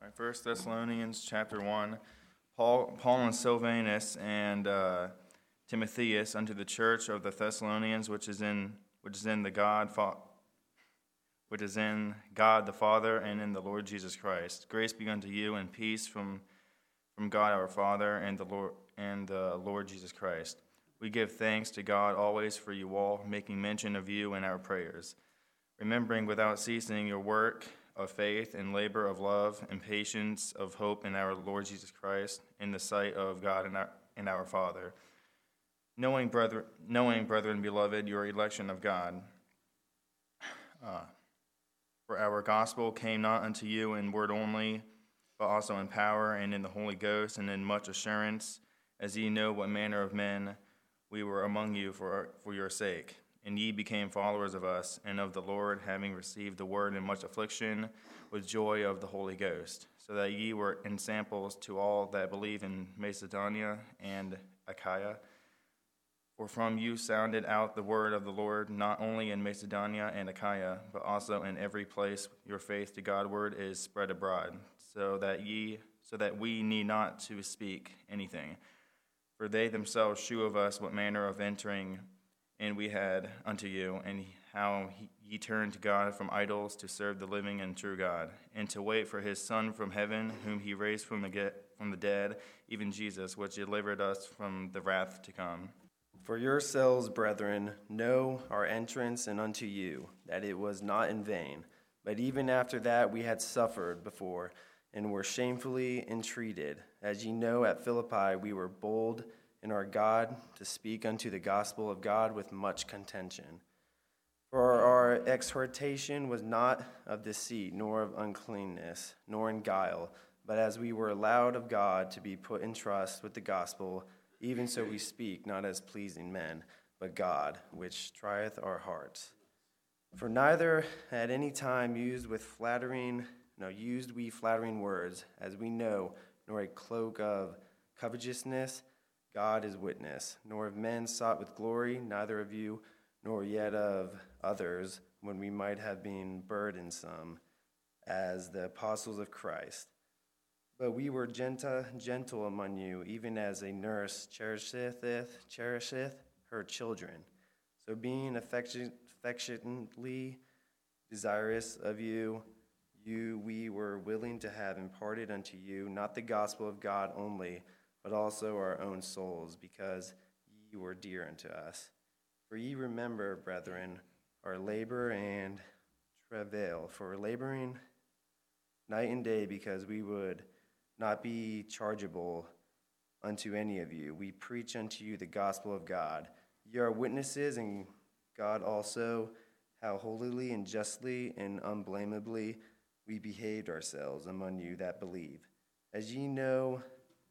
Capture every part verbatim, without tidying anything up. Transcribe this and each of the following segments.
Right, First Thessalonians chapter one. Paul, Paul and Silvanus and uh, Timotheus unto the church of the Thessalonians, which is in which is in the God, which is in God the Father and in the Lord Jesus Christ. Grace be unto you and peace from from God our Father and the Lord and the Lord Jesus Christ. We give thanks to God always for you all, making mention of you in our prayers, remembering without ceasing your work of faith and labor of love and patience of hope in our Lord Jesus Christ, in the sight of God and our, and our Father. Knowing, brethren, knowing, brethren beloved, your election of God. Uh, for our gospel came not unto you in word only, but also in power and in the Holy Ghost and in much assurance, as ye know what manner of men we were among you for, for your sake. And ye became followers of us and of the Lord, having received the word in much affliction with joy of the Holy Ghost, so that ye were ensamples to all that believe in Macedonia and Achaia. For from you sounded out the word of the Lord, not only in Macedonia and Achaia, but also in every place your faith to Godward is spread abroad, so that ye, so that we need not to speak anything. For they themselves shew of us what manner of entering and we had unto you, and how ye turned to God from idols to serve the living and true God, and to wait for his Son from heaven, whom he raised from the get, from the dead, even Jesus, which delivered us from the wrath to come. For yourselves, brethren, know our entrance and unto you, that it was not in vain. But even after that we had suffered before, and were shamefully entreated. As ye know, at Philippi we were bold in our God to speak unto the gospel of God with much contention. For our exhortation was not of deceit, nor of uncleanness, nor in guile, but as we were allowed of God to be put in trust with the gospel, even so we speak, not as pleasing men, but God, which trieth our hearts. For neither at any time used with flattering, no, used we flattering words, as we know, nor a cloak of covetousness. God is witness, nor have men sought with glory, neither of you, nor yet of others, when we might have been burdensome, as the apostles of Christ. But we were gentle, gentle among you, even as a nurse cherisheth, cherisheth her children. So being affection, affectionately desirous of you, you we were willing to have imparted unto you, not the gospel of God only, but also our own souls, because ye were dear unto us. For ye remember, brethren, our labor and travail, for laboring night and day, because we would not be chargeable unto any of you. We preach unto you the gospel of God. Ye are witnesses, and God also, how holily and justly and unblameably we behaved ourselves among you that believe. As ye know,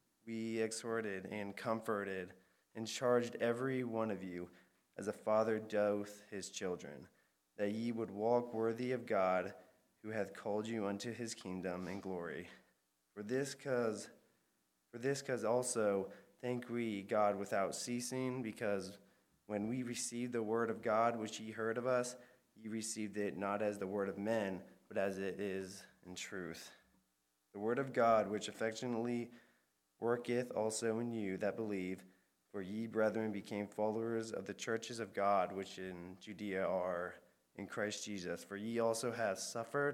we exhorted and comforted and charged every one of you, as a father doth his children, that ye would walk worthy of God, who hath called you unto his kingdom and glory. For this cause, for this cause also thank we God without ceasing, because when we received the word of God which ye heard of us, ye received it not as the word of men, but as it is in truth. The word of God which affectionately worketh also in you that believe, for ye, brethren, became followers of the churches of God which in Judea are in Christ Jesus. For ye also have suffered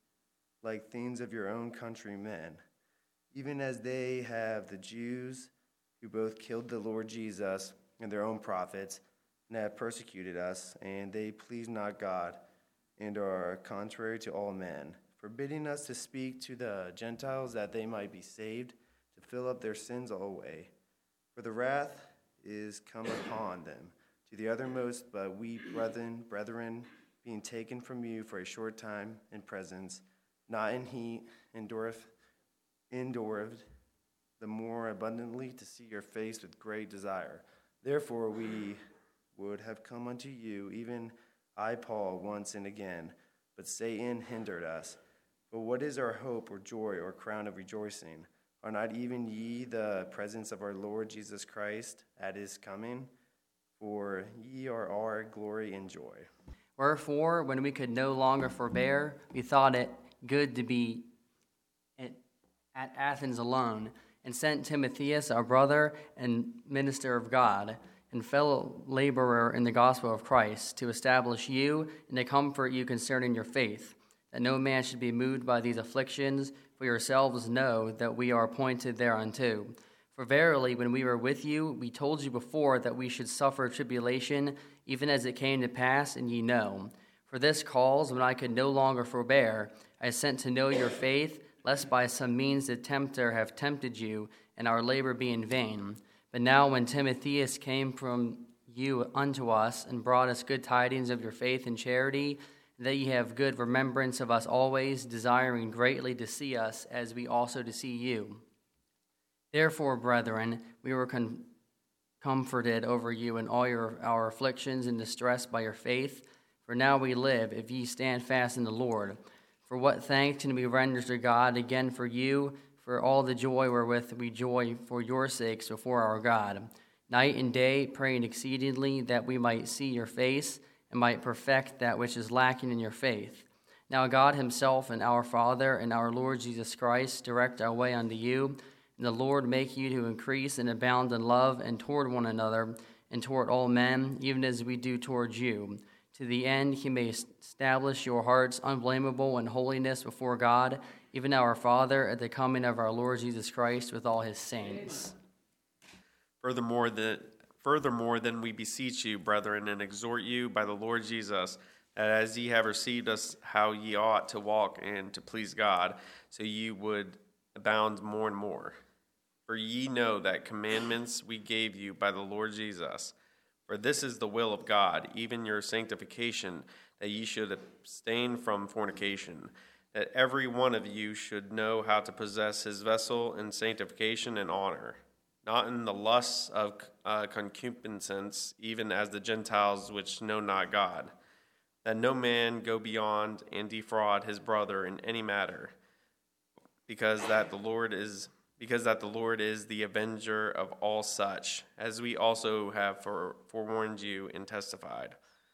like things of your own countrymen, even as they have the Jews, who both killed the Lord Jesus and their own prophets, and have persecuted us, and they please not God, and are contrary to all men, forbidding us to speak to the Gentiles that they might be saved, to fill up their sins alway. For the wrath is come upon them to the uttermost, but we, brethren, brethren, being taken from you for a short time in presence, not in heat, endureth, endureth the more abundantly to see your face with great desire. Therefore we would have come unto you, even I, Paul, once and again, but Satan hindered us. But what is our hope or joy or crown of rejoicing? Are not even ye the presence of our Lord Jesus Christ at his coming? For ye are our glory and joy. Wherefore, when we could no longer forbear, we thought it good to be at Athens alone, and sent Timotheus, our brother and minister of God, and fellow laborer in the gospel of Christ, to establish you and to comfort you concerning your faith, that no man should be moved by these afflictions, for yourselves know that we are appointed thereunto. For verily, when we were with you, we told you before that we should suffer tribulation, even as it came to pass, and ye know. For this cause, when I could no longer forbear, I sent to know your faith, lest by some means the tempter have tempted you, and our labor be in vain. But now when Timotheus came from you unto us, and brought us good tidings of your faith and charity, that ye have good remembrance of us always, desiring greatly to see us, as we also to see you. Therefore, brethren, we were con- comforted over you in all your our afflictions and distress by your faith. For now we live, if ye stand fast in the Lord. For what thanks can we render to God again for you, for all the joy wherewith we joy for your sakes before our God, night and day, praying exceedingly that we might see your face, and might perfect that which is lacking in your faith. Now God himself and our Father and our Lord Jesus Christ direct our way unto you, and the Lord make you to increase and abound in love and toward one another and toward all men, even as we do towards you, to the end he may establish your hearts unblameable in holiness before God, even our Father, at the coming of our Lord Jesus Christ with all his saints. Furthermore, that Furthermore, then we beseech you, brethren, and exhort you by the Lord Jesus, that as ye have received us how ye ought to walk and to please God, so ye would abound more and more. For ye know that commandments we gave you by the Lord Jesus. For this is the will of God, even your sanctification, that ye should abstain from fornication, that every one of you should know how to possess his vessel in sanctification and honor, not in the lusts of uh, concupiscence, even as the Gentiles which know not God, that no man go beyond and defraud his brother in any matter, because that the Lord is because that the Lord is the avenger of all such, as we also have for, forewarned you and testified.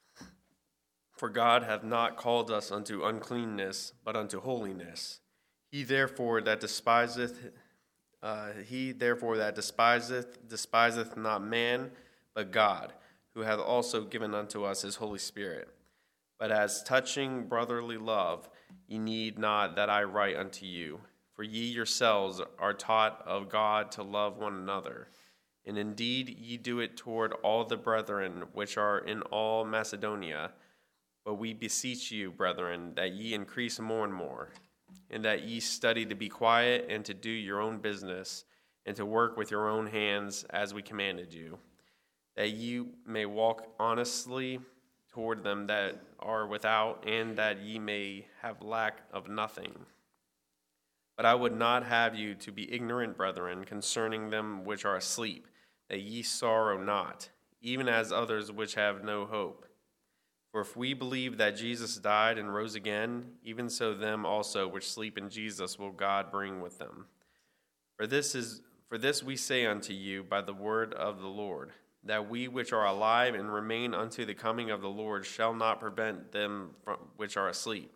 For God hath not called us unto uncleanness, but unto holiness. He therefore that despiseth uh, he therefore that despiseth despiseth not man, but God, who hath also given unto us his Holy Spirit. But as touching brotherly love, ye need not that I write unto you. For ye yourselves are taught of God to love one another. And indeed ye do it toward all the brethren which are in all Macedonia. But we beseech you, brethren, that ye increase more and more, and that ye study to be quiet and to do your own business, and to work with your own hands as we commanded you, that ye may walk honestly toward them that are without, and that ye may have lack of nothing. But I would not have you to be ignorant, brethren, concerning them which are asleep, that ye sorrow not, even as others which have no hope. For if we believe that Jesus died and rose again, even so them also which sleep in Jesus will God bring with them. For this is for this we say unto you by the word of the Lord, that we which are alive and remain unto the coming of the Lord shall not prevent them from which are asleep.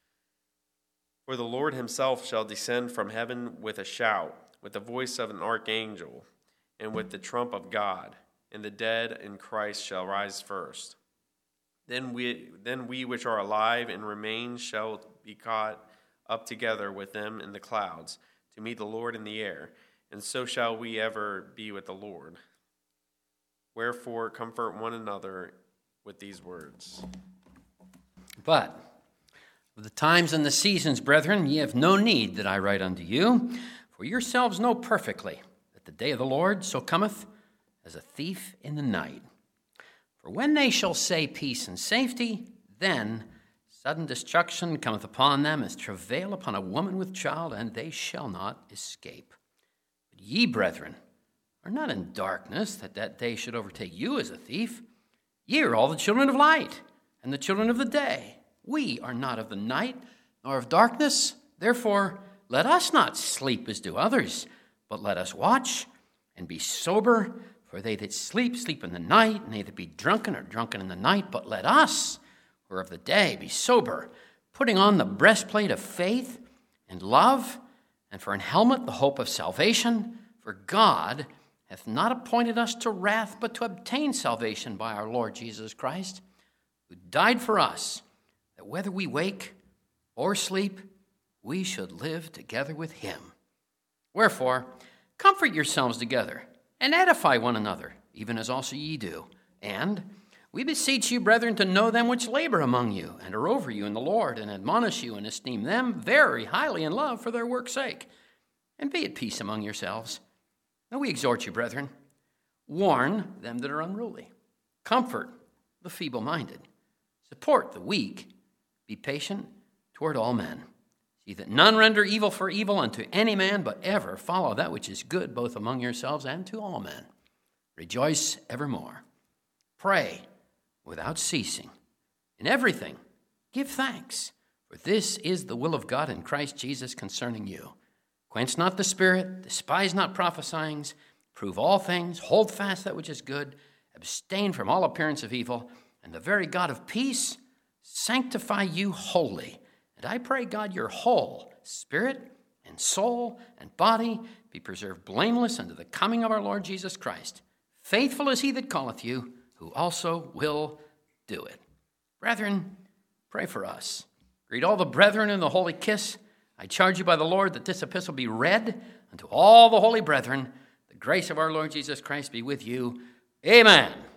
For the Lord himself shall descend from heaven with a shout, with the voice of an archangel, and with the trump of God, and the dead in Christ shall rise first. Then we, then we which are alive and remain shall be caught up together with them in the clouds, to meet the Lord in the air, and so shall we ever be with the Lord. Wherefore comfort one another with these words. But of the times and the seasons, brethren, ye have no need that I write unto you, for yourselves know perfectly that the day of the Lord so cometh as a thief in the night. For when they shall say peace and safety, then sudden destruction cometh upon them as travail upon a woman with child, and they shall not escape. But ye, brethren, are not in darkness, that that day should overtake you as a thief. Ye are all the children of light, and the children of the day. We are not of the night, nor of darkness. Therefore, let us not sleep as do others, but let us watch and be sober. For they that sleep, sleep in the night, and they that be drunken are drunken in the night. But let us, who are of the day, be sober, putting on the breastplate of faith and love, and for an helmet the hope of salvation. For God hath not appointed us to wrath, but to obtain salvation by our Lord Jesus Christ, who died for us, that whether we wake or sleep, we should live together with him. Wherefore, comfort yourselves together, and edify one another, even as also ye do. And we beseech you, brethren, to know them which labor among you, and are over you in the Lord, and admonish you, and esteem them very highly in love for their work's sake. And be at peace among yourselves. Now we exhort you, brethren, warn them that are unruly, comfort the feeble-minded, support the weak, be patient toward all men. See that none render evil for evil unto any man, but ever follow that which is good, both among yourselves and to all men. Rejoice evermore. Pray without ceasing. In everything, give thanks, for this is the will of God in Christ Jesus concerning you. Quench not the spirit, despise not prophesying, prove all things, hold fast that which is good, abstain from all appearance of evil, and the very God of peace sanctify you wholly. And I pray, God, your whole spirit and soul and body be preserved blameless unto the coming of our Lord Jesus Christ. Faithful is he that calleth you, who also will do it. Brethren, pray for us. Greet all the brethren in the holy kiss. I charge you by the Lord that this epistle be read unto all the holy brethren. The grace of our Lord Jesus Christ be with you. Amen.